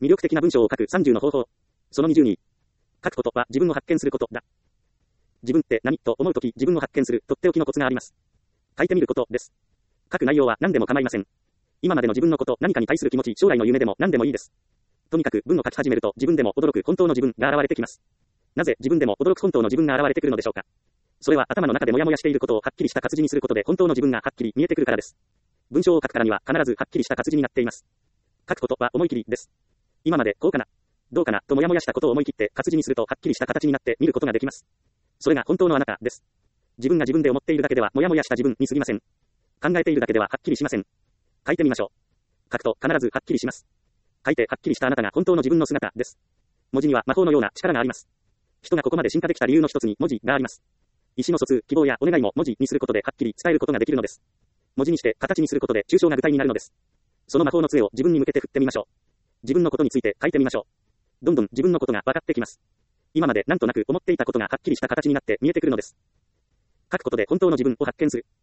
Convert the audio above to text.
魅力的な文章を書く30の方法。その20に、書くことは自分を発見することだ。自分って何と思うとき自分を発見するとっておきのコツがあります。書いてみることです。書く内容は何でも構いません。今までの自分のこと、何かに対する気持ち、将来の夢でも何でもいいです。とにかく文を書き始めると自分でも驚く本当の自分が現れてきます。なぜ自分でも驚く本当の自分が現れてくるのでしょうか。それは頭の中でモヤモヤしていることをはっきりした活字にすることで本当の自分がはっきり見えてくるからです。文章を書くからには必ずはっきりした活字になっています。書くことは思い切りです。今までこうかな、どうかなとモヤモヤしたことを思い切って活字にするとはっきりした形になって見ることができます。それが本当のあなたです。自分が自分で思っているだけではモヤモヤした自分に過ぎません。考えているだけでははっきりしません。書いてみましょう。書くと必ずはっきりします。書いてはっきりしたあなたが本当の自分の姿です。文字には魔法のような力があります。人がここまで進化できた理由の一つに文字があります。意思の疎通、希望やお願いも文字にすることではっきり伝えることができるのです。文字にして形にすることで抽象が具体になるのです。その魔法の杖を自分に向けて振ってみましょう。自分のことについて書いてみましょう。どんどん自分のことが分かってきます。今までなんとなく思っていたことがはっきりした形になって見えてくるのです。書くことで本当の自分を発見する。